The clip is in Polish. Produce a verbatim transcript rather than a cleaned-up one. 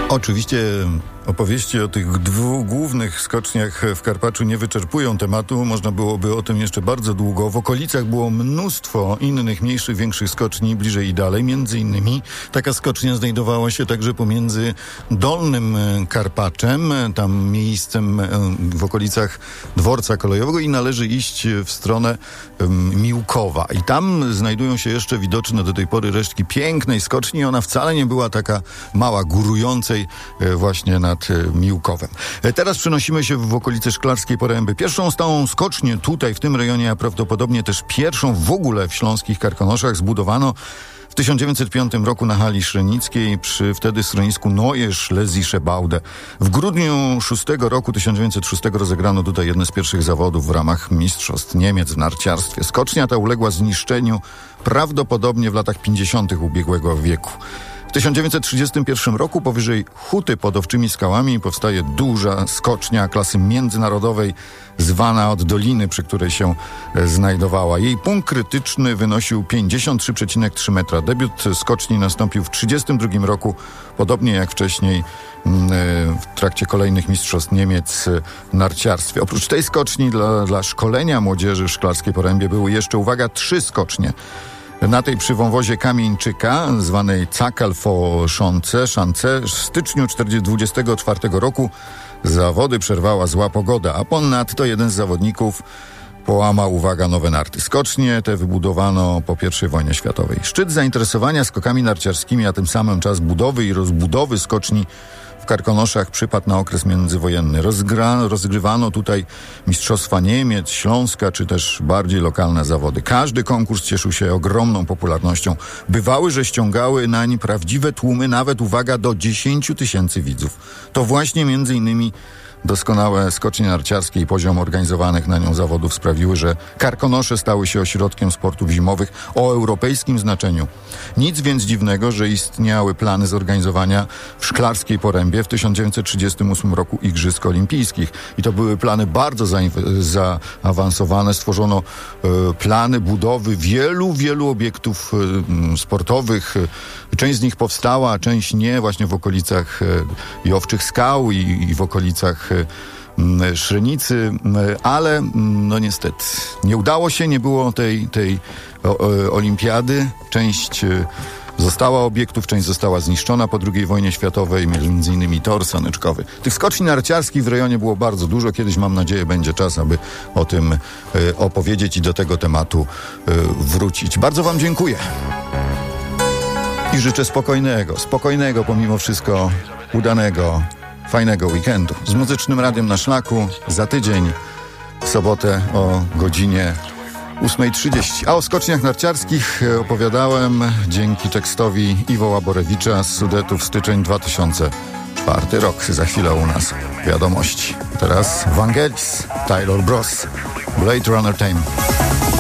Oczywiście opowieści o tych dwóch głównych skoczniach w Karpaczu nie wyczerpują tematu. Można byłoby o tym jeszcze bardzo długo. W okolicach było mnóstwo innych, mniejszych, większych skoczni, bliżej i dalej. Między innymi taka skocznia znajdowała się także pomiędzy Dolnym Karpaczem, tam miejscem w okolicach dworca kolejowego, i należy iść w stronę Miłkowa. I tam znajdują się jeszcze widoczne do tej pory resztki pięknej skoczni. Ona wcale nie była taka mała, górującej właśnie nad Miłkowem. Teraz przenosimy się w okolice Szklarskiej Poręby. Pierwszą stałą skocznię tutaj, w tym rejonie, a prawdopodobnie też pierwszą w ogóle w śląskich Karkonoszach, zbudowano w tysiąc dziewięćset piątym roku na hali Szrenickiej przy wtedy schronisku Neue Schlesische Baude. W grudniu szóstego roku tysiąc dziewięćset szóstego rozegrano tutaj jedne z pierwszych zawodów w ramach Mistrzostw Niemiec w narciarstwie. Skocznia ta uległa zniszczeniu prawdopodobnie w latach pięćdziesiątych ubiegłego wieku. W tysiąc dziewięćset trzydziestym pierwszym roku powyżej Huty pod Owczymi Skałami powstaje duża skocznia klasy międzynarodowej, zwana od doliny, przy której się znajdowała. Jej punkt krytyczny wynosił pięćdziesiąt trzy przecinek trzy metra. Debiut skoczni nastąpił w trzydziestym drugim roku, podobnie jak wcześniej w trakcie kolejnych Mistrzostw Niemiec w narciarstwie. Oprócz tej skoczni dla, dla szkolenia młodzieży w Szklarskiej Porębie były jeszcze, uwaga, trzy skocznie. Na tej przy wąwozie Kamieńczyka, zwanej Cakelfo-Szance, Szance, w styczniu dwudziestego czwartego roku zawody przerwała zła pogoda, a ponadto jeden z zawodników połamał, uwaga, nowe narty. Skocznie te wybudowano po pierwszej wojnie światowej. Szczyt zainteresowania skokami narciarskimi, a tym samym czas budowy i rozbudowy skoczni w Karkonoszach przypadł na okres międzywojenny. Rozgra, rozgrywano tutaj Mistrzostwa Niemiec, Śląska, czy też bardziej lokalne zawody. Każdy konkurs cieszył się ogromną popularnością. Bywały, że ściągały nań prawdziwe tłumy, nawet, uwaga, do dziesięciu tysięcy widzów. To właśnie między innymi doskonałe skocznie narciarskie i poziom organizowanych na nią zawodów sprawiły, że Karkonosze stały się ośrodkiem sportów zimowych o europejskim znaczeniu. Nic więc dziwnego, że istniały plany zorganizowania w Szklarskiej Porębie w tysiąc dziewięćset trzydziestym ósmym roku Igrzysk Olimpijskich. I to były plany bardzo zaawansowane. Stworzono e, plany budowy wielu, wielu obiektów e, sportowych. Część z nich powstała, a część nie, właśnie w okolicach e, i Owczych Skał i, i w okolicach Szrenicy, ale no niestety nie udało się, nie było tej, tej o, o, olimpiady. Część została obiektów, część została zniszczona po drugiej wojnie światowej, między innymi tor saneczkowy. Tych skoczni narciarskich w rejonie było bardzo dużo. Kiedyś, mam nadzieję, będzie czas, aby o tym y, opowiedzieć i do tego tematu y, wrócić. Bardzo wam dziękuję i życzę spokojnego, spokojnego pomimo wszystko, udanego, fajnego weekendu. Z Muzycznym Radiem na Szlaku za tydzień w sobotę o godzinie ósma trzydzieści. A o skoczniach narciarskich opowiadałem dzięki tekstowi Iwo Łaborewicza z Sudetów, styczeń dwa tysiące czwarty rok. Za chwilę u nas wiadomości. Teraz Vangelis, Taylor Bros, Blade Runner Time.